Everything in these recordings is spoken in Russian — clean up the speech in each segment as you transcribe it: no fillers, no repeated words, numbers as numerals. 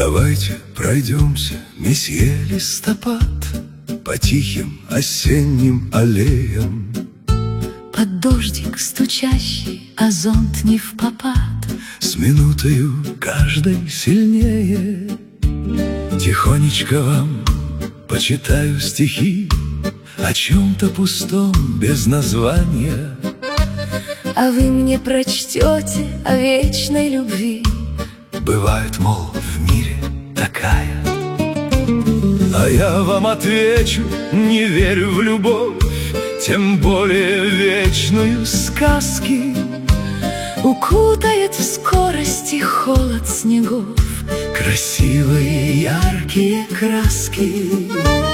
Давайте пройдемся, месье Листопад, по тихим осенним аллеям. Под дождик стучащий, а зонт не впопад, С минутою каждой сильнее. Тихонечко вам почитаю стихи о чем-то пустом, без названия. а вы мне прочтете о вечной любви. Бывает, мол, в мире такая. А я вам отвечу: не верю в любовь, тем более вечную сказки. Укутает в скорости холод снегов Красивые яркие краски.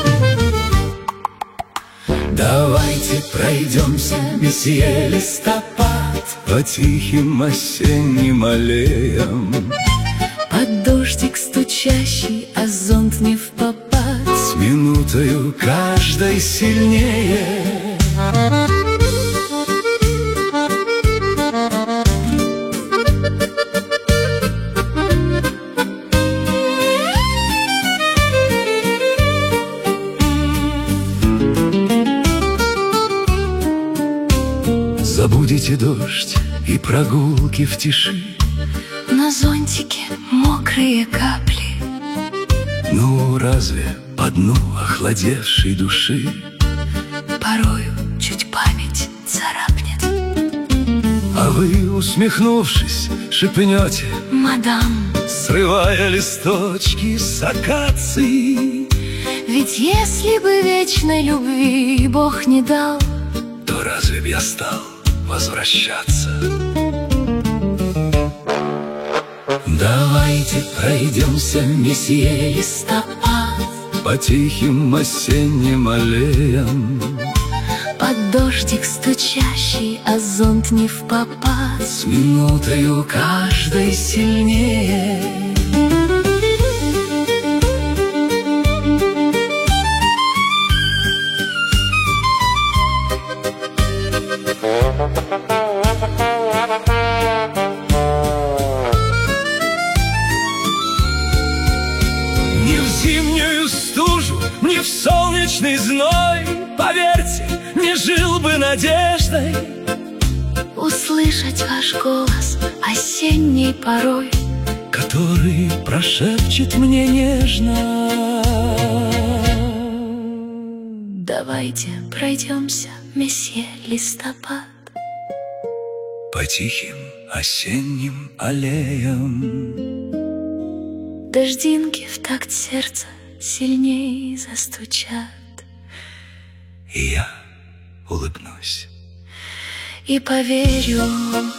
Давайте пройдемся, месье Листопад, по тихим осенним аллеям. под дождик стучащий, а зонт не впопад, С минутою каждой сильнее. Забудете дождь и прогулки в тиши. на зонтике мокрые капли. Ну, разве по дну охладевшей души Порою чуть память царапнет. А вы, усмехнувшись, шепнете, Мадам, срывая листочки с акации: ведь если бы вечной любви Бог не дал, то разве б я стал возвращаться? Давайте пройдемся, месье Листопад, по тихим осенним аллеям. под дождик стучащий, а зонт не впопад, С минутою каждой сильнее. Ни в зимнюю стужу, ни в солнечный зной, поверьте, не жил бы надеждой услышать ваш голос осенней порой, который прошепчет мне нежно. давайте пройдемся, месье Листопад, По тихим осенним аллеям. дождинки в такт сердца сильней застучат, И я улыбнусь. и поверю,